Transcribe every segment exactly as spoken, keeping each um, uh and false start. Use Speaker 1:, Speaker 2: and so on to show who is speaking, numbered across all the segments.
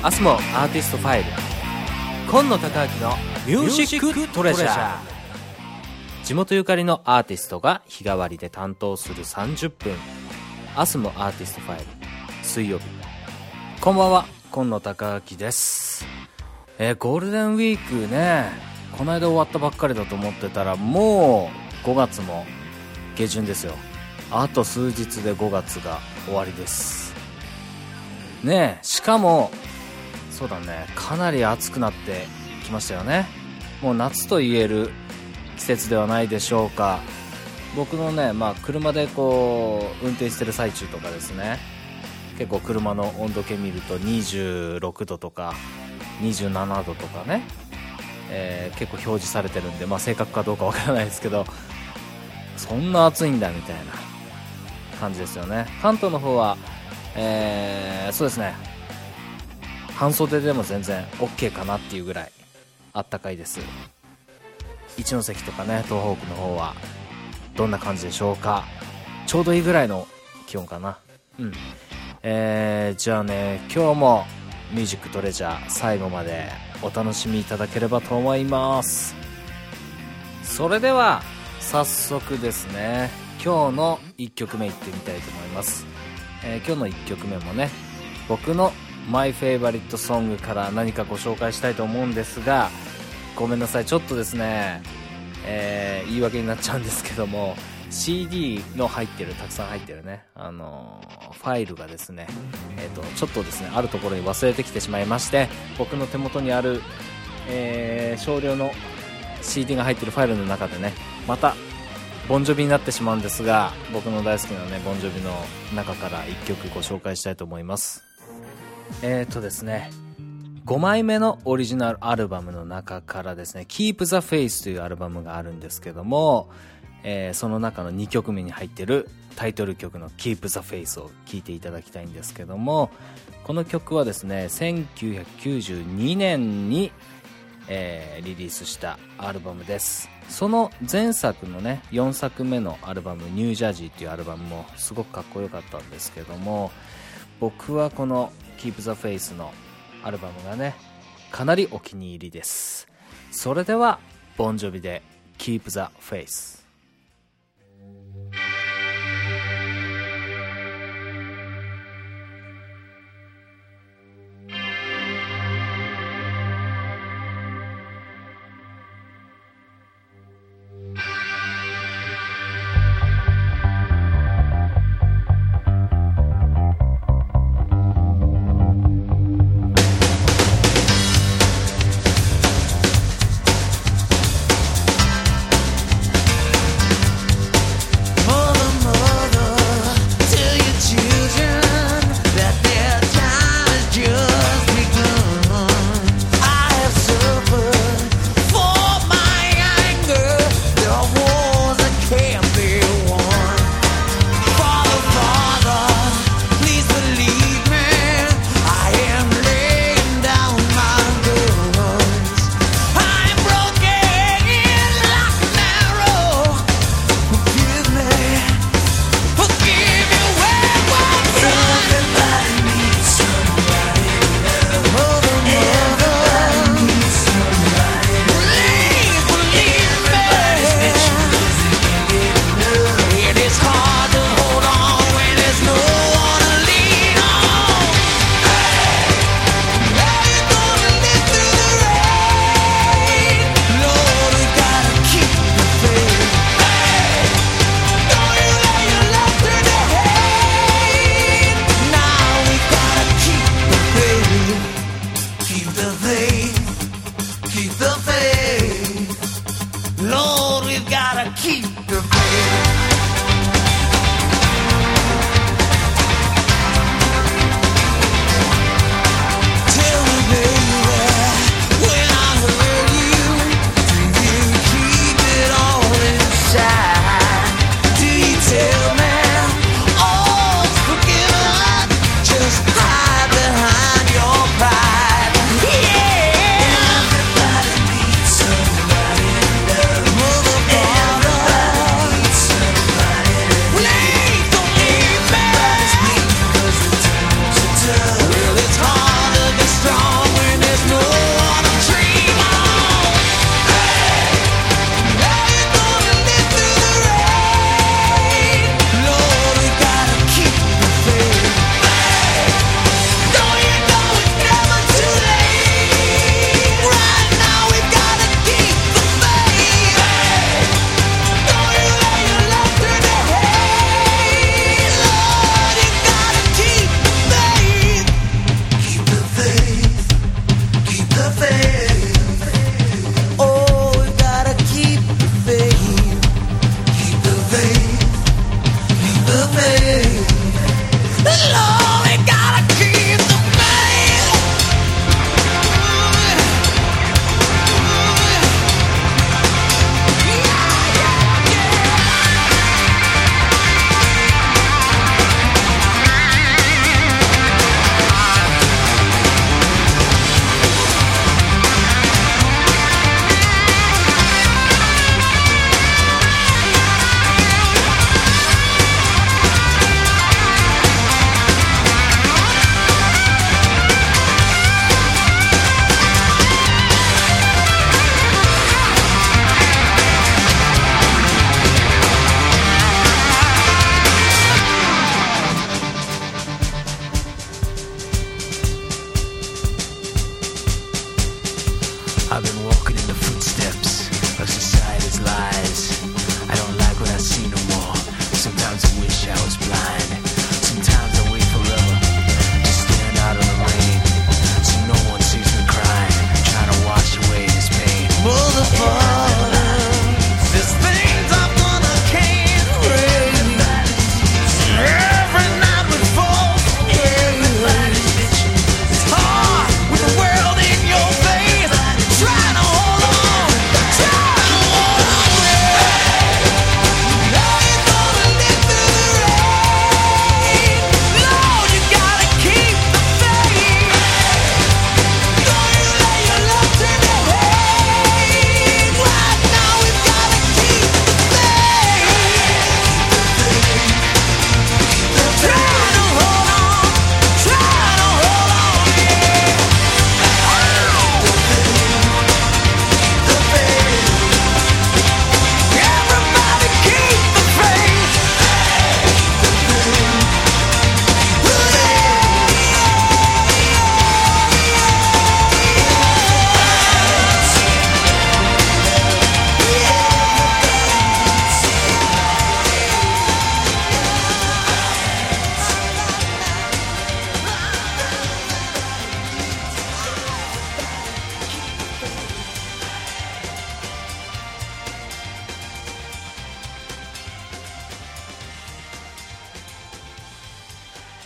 Speaker 1: アスモアーティストファイル、今野孝明のミュージックトレジャー。地元ゆかりのアーティストが日替わりで担当するさんじゅっぷん、アスモアーティストファイル、水曜日。こんばんは、今野孝明です。えー、ゴールデンウィークね、この間終わったばっかりだと思ってたら、もうごがつも下旬ですよ。あと数日でごがつが終わりですね。えしかもそうだね、かなり暑くなってきましたよね。もう夏と言える季節ではないでしょうか。僕のね、まあ、車でこう運転してる最中とかですね、結構車の温度計見るとにじゅうろくどとかにじゅうななどとかね、えー、結構表示されてるんで、まあ、正確かどうかわからないですけど、そんな暑いんだみたいな感じですよね。関東の方は、えー、そうですね、半袖でも全然 OK かなっていうぐらいあったかいです。一関とかね、東北の方はどんな感じでしょうか。ちょうどいいぐらいの気温かな。うん、えー、じゃあね、今日もミュージックトレジャー最後までお楽しみいただければと思います。それでは早速ですね、今日のいっきょくめいってみたいと思います。えー、今日のいっきょくめもね、僕のマイフェイバリットソングから何かご紹介したいと思うんですが、ごめんなさい、ちょっとですね、えー、言い訳になっちゃうんですけども、 シーディー の入ってる、たくさん入ってるね、あのー、ファイルがですね、えーと、ちょっとですね、あるところに忘れてきてしまいまして、僕の手元にある、えー、少量の シーディー が入ってるファイルの中でね、またボンジョビになってしまうんですが、僕の大好きなね、ボンジョビの中からいっきょくご紹介したいと思います。えーとですね、ごまいめのオリジナルアルバムの中からですね、Keep the Faith というアルバムがあるんですけども、えー、その中のにきょくめに入ってるタイトル曲の Keep the Faith を聴いていただきたいんですけども、この曲はですね、せんきゅうひゃくきゅうじゅうにねんに、えー、リリースしたアルバムです。その前作のね、よんさくめのアルバム、ニュージャージーっていうアルバムもすごくかっこよかったんですけども、僕はこの Keep the Faith のアルバムがね、かなりお気に入りです。それではボンジョビで Keep the Faith。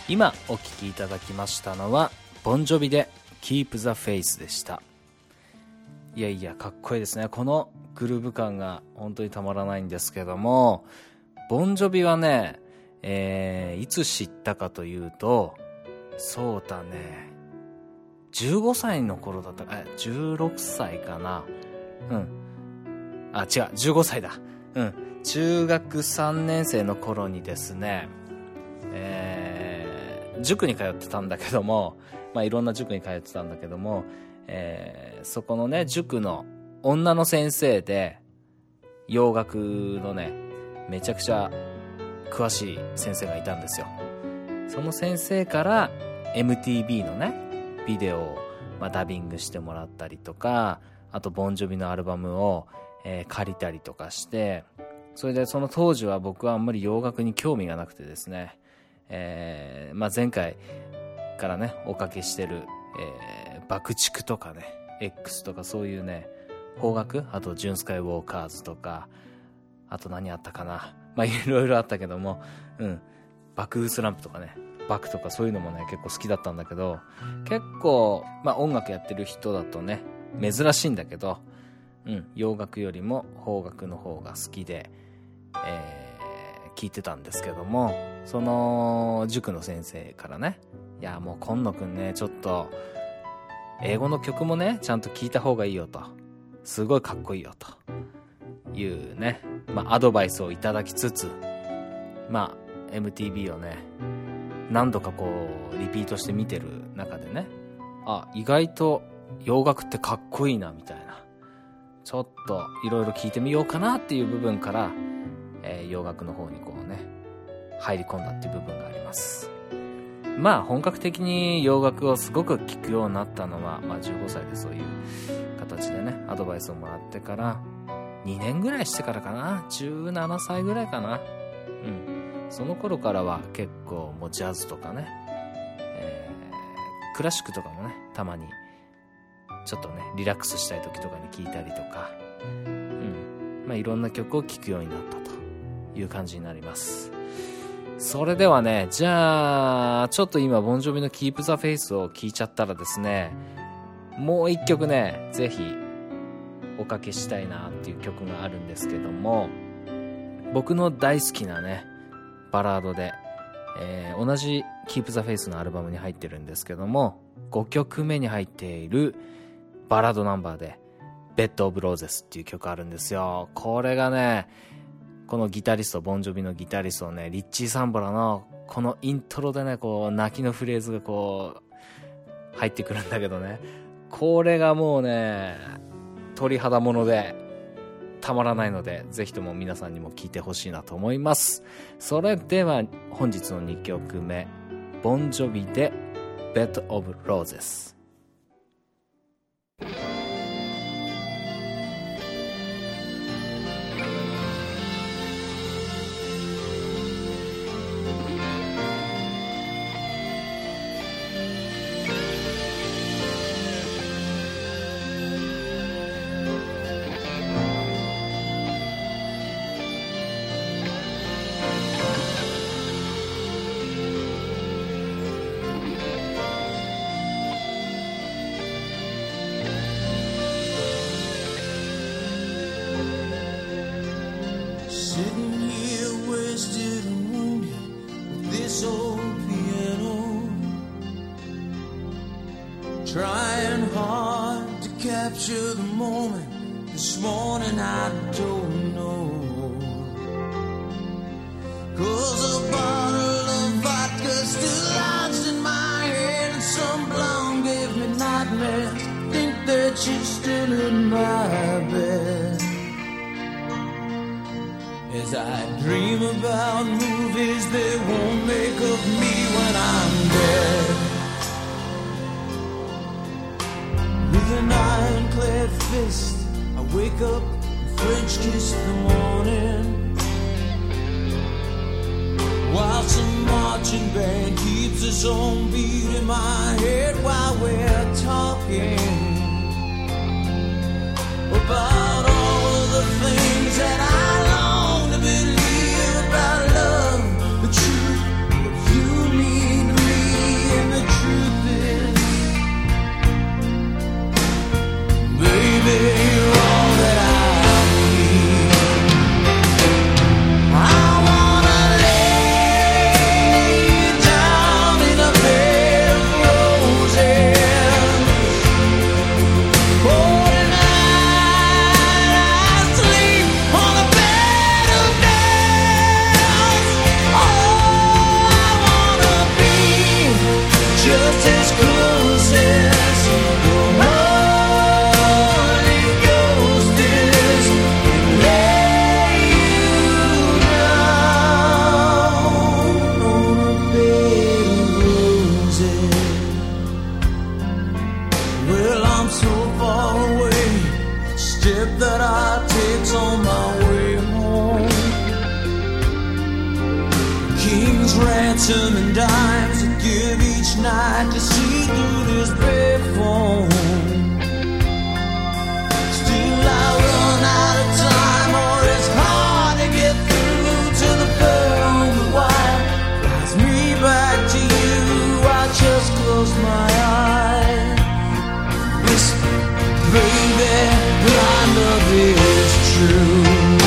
Speaker 1: 今お聴きいただきましたのはボンジョビで Keep the Faith でした。いやいやかっこいいですね。このグルーヴ感が本当にたまらないんですけども、ボンジョビはね、えー、いつ知ったかというと、そうだねじゅうごさいの頃だったか、えじゅうろくさいかな。うんあ違うじゅうごさいだ。うん中学さんねん生の頃にですね、えー、塾に通ってたんだけども、まあいろんな塾に通ってたんだけども、えー、そこのね塾の女の先生で洋楽のねめちゃくちゃ詳しい先生がいたんですよ。その先生から エムティービー のねビデオを、まあ、ダビングしてもらったりとか、あとボンジョビのアルバムを、えー、借りたりとかして、それでその当時は僕はあんまり洋楽に興味がなくてですね、えーまあ、前回からねおかけしてる、えー、爆竹とかね X とかそういうね邦楽、あとジュンスカイウォーカーズとか、あと何あったかな、まあいろいろあったけども、うん爆風スランプとかねバクとかそういうのもね結構好きだったんだけど、結構まあ音楽やってる人だとね珍しいんだけど、うん洋楽よりも邦楽の方が好きで、えー、聞いてたんですけども、その塾の先生からね、いやもう今野くんねちょっと英語の曲もねちゃんと聞いた方がいいよと、すごいかっこいいよというね、まあアドバイスをいただきつつ、まあ エムティービー をね何度かこうリピートして見てる中でね、あ意外と洋楽ってかっこいいなみたいな、ちょっといろいろ聞いてみようかなっていう部分から、えー、洋楽の方にこうね入り込んだっていう部分があります。まあ本格的に洋楽をすごく聴くようになったのは、まあ、じゅうごさいでそういう形でねアドバイスをもらってからにねんぐらいしてからかな、じゅうななさいぐらいかな。うんその頃からは結構もうジャズとかね、えー、クラシックとかもねたまにちょっとねリラックスしたい時とかに聴いたりとか、うんまあいろんな曲を聴くようになったという感じになります。それではね、じゃあちょっと今ボンジョビの Keep the Faith を聴いちゃったらですね、もう一曲ねぜひおかけしたいなっていう曲があるんですけども、僕の大好きなねバラードで、えー、同じ Keep the Faith のアルバムに入ってるんですけども、ごきょくめに入っているバラードナンバーで Bed of Roses っていう曲あるんですよ。これがねこのギタリストボンジョビのギタリストねリッチー・サンボラのこのイントロでねこう泣きのフレーズがこう入ってくるんだけどね、これがもうね鳥肌ものでたまらないので、ぜひとも皆さんにも聴いてほしいなと思います。それでは本日のにきょくめ、ボンジョビで Bed of Roses。
Speaker 2: Trying hard to capture the moment. This morning I don't know. Cause a bottle of vodka still lodged in my head, and some blonde gave me nightmares. Think that she's still in my bed. As I dream about movies that won't make of me when I'm dead. With an ironclad fist, I wake up and French kiss the morning, while some marching band keeps its own beat in my head while we're talking about all of the things that I long to believe about love, the truth that you mean to me. I take on my way home. King's ransom and dimes I give each night to see through this payphone. Still I run out of time, or it's hard to get through to the phone wire. Flies me back to you, I just close my eyes. Listen, baby, I love is true.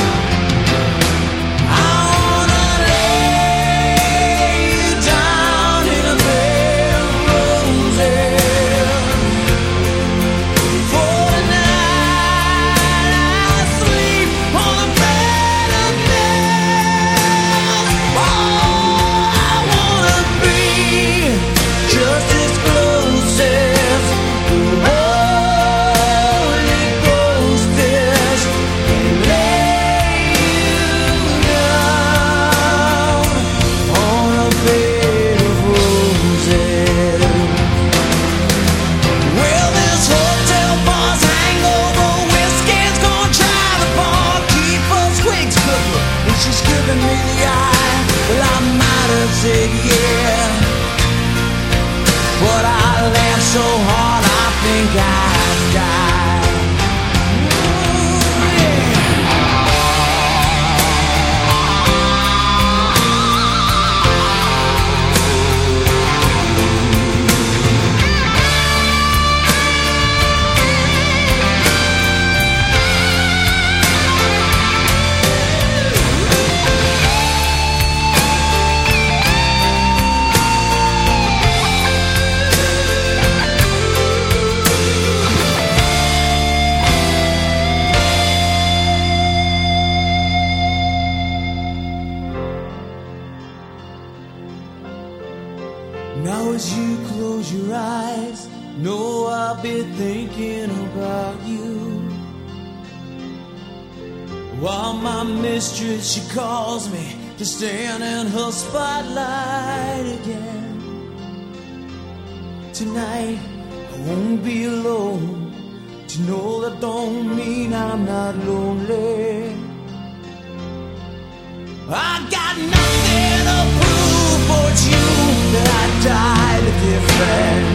Speaker 2: Said yeah, but I laughed so hard I think I'd die. Ooh, yeah. Now as you close your eyes, know I'll be thinking about you. While my mistress, she calls me to stand in her spotlight again. Tonight I won't be alone. To know that don't mean I'm not lonely. I got nothing to prove, but it's you that I died to defend.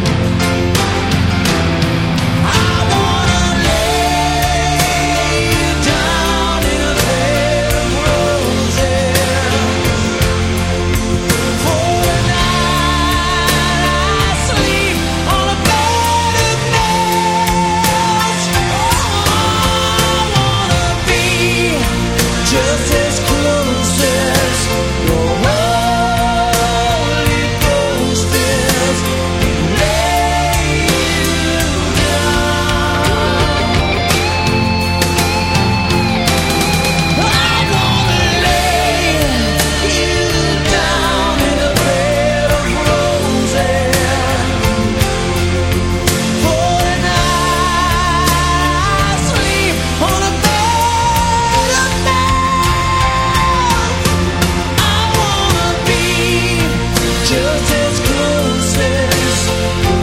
Speaker 2: I wanna lay you down in a bed of roses. For the night I sleep on a bed of nails. Oh, I wanna be just as close as your Holy Ghost is. Lay you down. I wanna lay you down in a bed of roses. For the night I sleep on a bed of nails. I wanna be just as close as the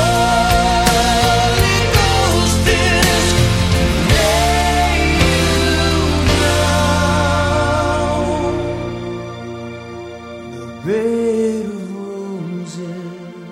Speaker 2: Holy Ghost is. Lay you down the bed of roses.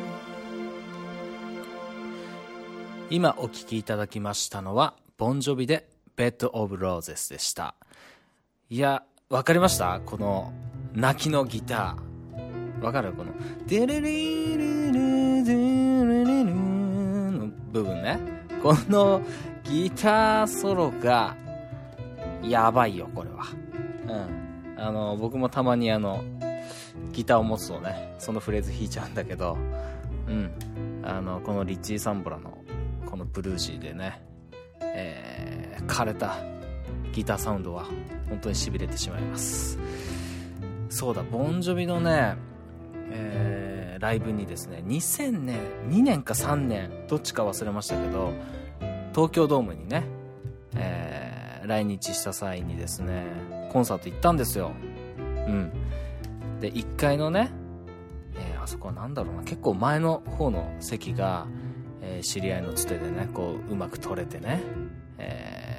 Speaker 1: 今お聴きいただきましたのはボンジョビで Bed of Roses でした。いや、わかりました？この泣きのギターわかる？このデレレレレデレレレの部分ね。このギターソロがやばいよ、これは。うん。あの僕もたまにあのギターを持つとね、そのフレーズ弾いちゃうんだけど、うん。あのこのリッチー・サンボラのこのブルージーでね、えー、枯れたギターサウンドは本当に痺れてしまいます。そうだ、ボンジョビのね、えー、ライブにですね、にせんねん、にねんかさんねんどっちか忘れましたけど、東京ドームにね、えー、来日した際にですね、コンサート行ったんですよ。うん。でいっかいのね、えー、あそこはなんだろうな、結構前の方の席が、えー、知り合いのつてでね、こううまく取れてね、え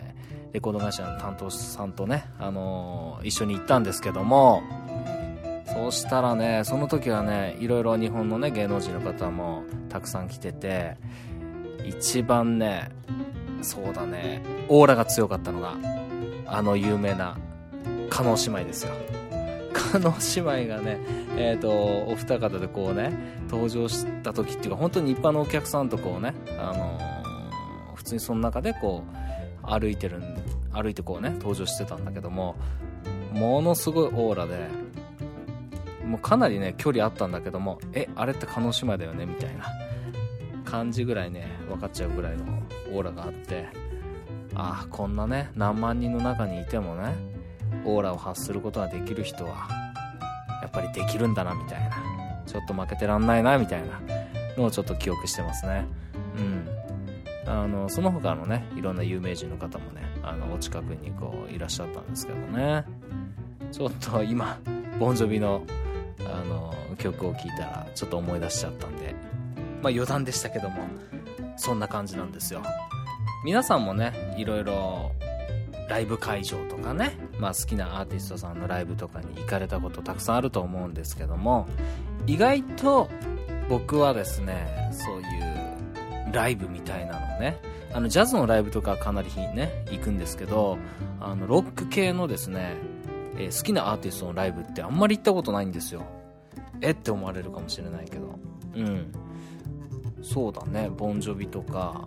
Speaker 1: レコード会社の担当さんとね、あのー、一緒に行ったんですけども、そうしたらね、その時はね、いろいろ日本のね芸能人の方もたくさん来てて、一番ね、そうだね、オーラが強かったのがあの有名な加納姉妹ですよ。加納姉妹がね、えーとお二方でこうね登場した時っていうか、本当に一般のお客さんとこうね、あのー、普通にその中でこう歩いてる歩いてこうね登場してたんだけども、ものすごいオーラで、もうかなりね距離あったんだけども、えあれって加納姉妹だよねみたいな感じぐらいね分かっちゃうぐらいのオーラがあって、ああこんなね何万人の中にいてもねオーラを発することができる人はやっぱりできるんだなみたいな、ちょっと負けてらんないなみたいなのをちょっと記憶してますね。うん。あのその他のねいろんな有名人の方もね、あのお近くにこういらっしゃったんですけどね、ちょっと今ボンジョビのあの曲を聴いたらちょっと思い出しちゃったんで、まあ余談でしたけども、そんな感じなんですよ。皆さんもねいろいろライブ会場とかね、まあ好きなアーティストさんのライブとかに行かれたことたくさんあると思うんですけども、意外と僕はですね、そういうライブみたいなのね、あのジャズのライブとかかなりね行くんですけど、あのロック系のですね、えー、好きなアーティストのライブってあんまり行ったことないんですよ。えって思われるかもしれないけど、うん、そうだね、ボンジョビとか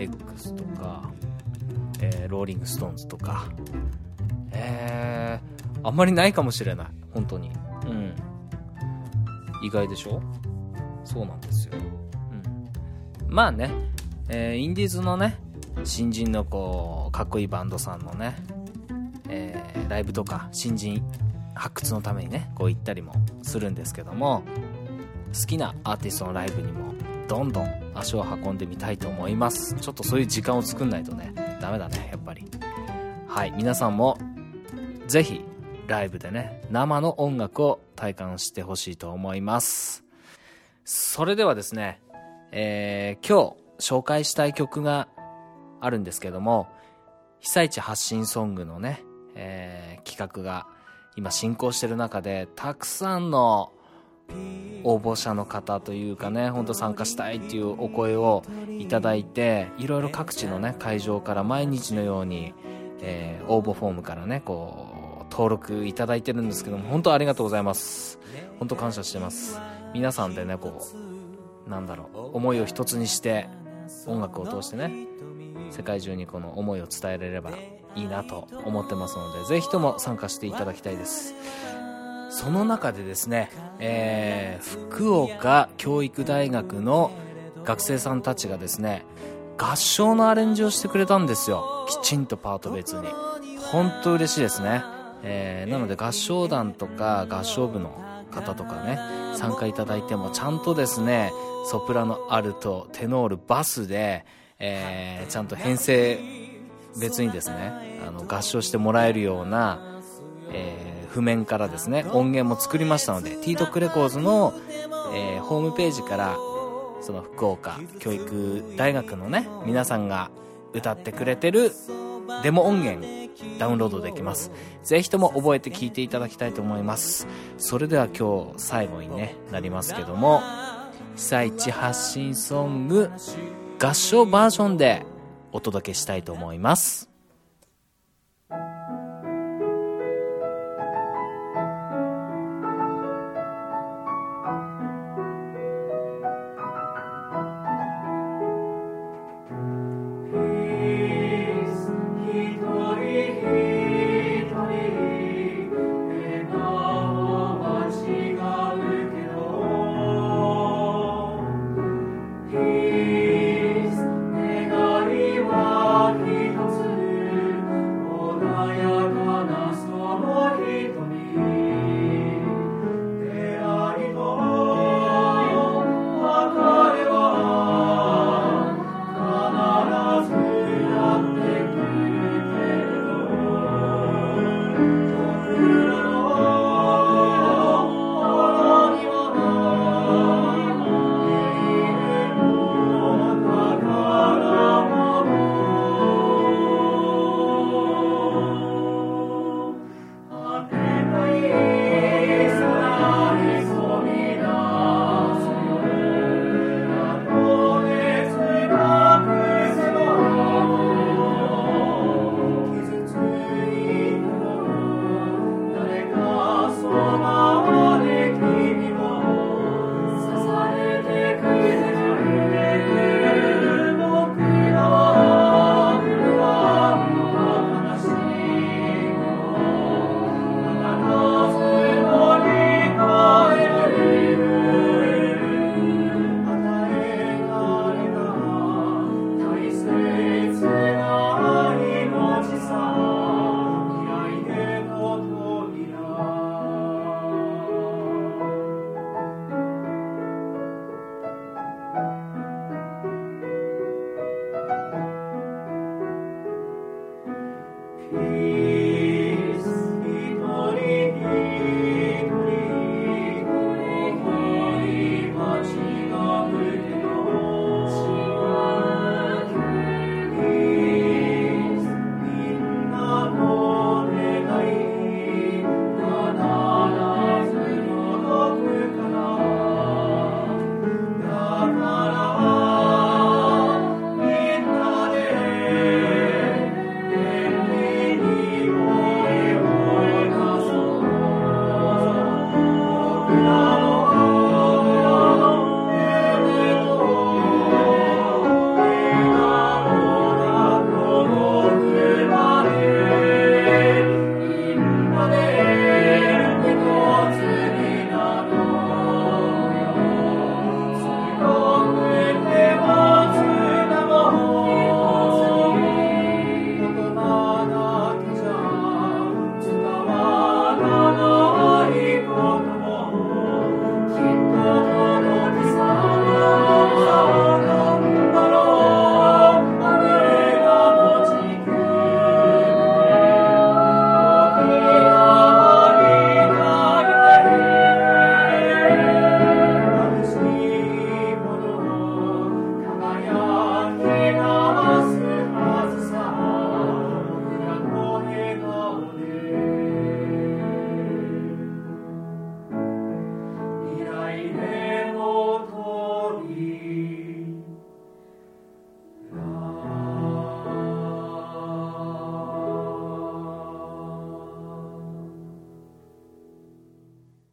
Speaker 1: X とか、えー、ローリングストーンズとか、えー、あんまりないかもしれない、本当に。うん、意外でしょ。そうなんですよ。うん、まあね、えー、インディーズのね新人のこうかっこいいバンドさんのね、えー、ライブとか新人発掘のためにねこう行ったりもするんですけども、好きなアーティストのライブにもどんどん足を運んでみたいと思います。ちょっとそういう時間を作んないとねダメだね、やっぱり。はい、皆さんもぜひライブでね生の音楽を体感してほしいと思います。それではですね、えー、今日紹介したい曲があるんですけども、被災地発信ソングのね、えー、企画が今進行している中で、たくさんの応募者の方というかね、本当参加したいっていうお声をいただいて、いろいろ各地のね会場から毎日のように、えー、応募フォームからねこう登録いただいてるんですけども、本当ありがとうございます。本当感謝してます。皆さんでねこうなんだろう、思いを一つにして音楽を通してね世界中にこの思いを伝えられればいいなと思ってますので、ぜひとも参加していただきたいです。その中でですね、えー、福岡教育大学の学生さんたちがですね合唱のアレンジをしてくれたんですよ。きちんとパート別に。本当嬉しいですね。えー、なので合唱団とか合唱部の方とかね参加いただいても、ちゃんとですねソプラノ、アルト、テノール、バスで、えー、ちゃんと編成別にですねあの合唱してもらえるような、えー、譜面からですね音源も作りましたので、ティートックレコーズの、えー、ホームページからその福岡教育大学のね皆さんが歌ってくれてるデモ音源ダウンロードできます。ぜひとも覚えて聴いていただきたいと思います。それでは今日最後に、ね、なりますけども、被災地発信ソング合唱バージョンでお届けしたいと思います。
Speaker 2: 願いは一つ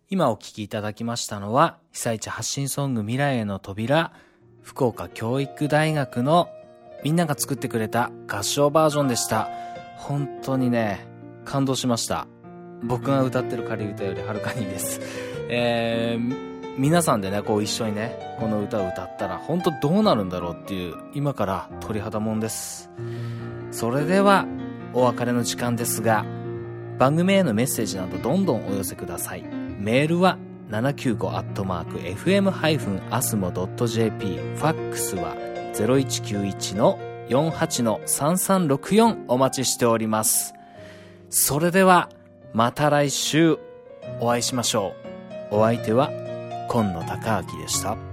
Speaker 1: 今お聴きいただきましたのは、被災地発信ソング未来への扉、福岡教育大学のみんなが作ってくれた合唱バージョンでした。本当にね、感動しました。僕が歌ってる仮歌よりはるかにいいです。えー、皆さんでね、こう一緒にね、この歌を歌ったら本当どうなるんだろうっていう、今から鳥肌もんです。それでは、お別れの時間ですが、番組へのメッセージなどどんどんお寄せください。メールは ななきゅうご アットマーク エフエム アスモ ドット ジェーピー、 ファックスは ゼロいちきゅういち よんはち さんさんろくよん お待ちしております。それではまた来週お会いしましょう。お相手は今野孝明でした。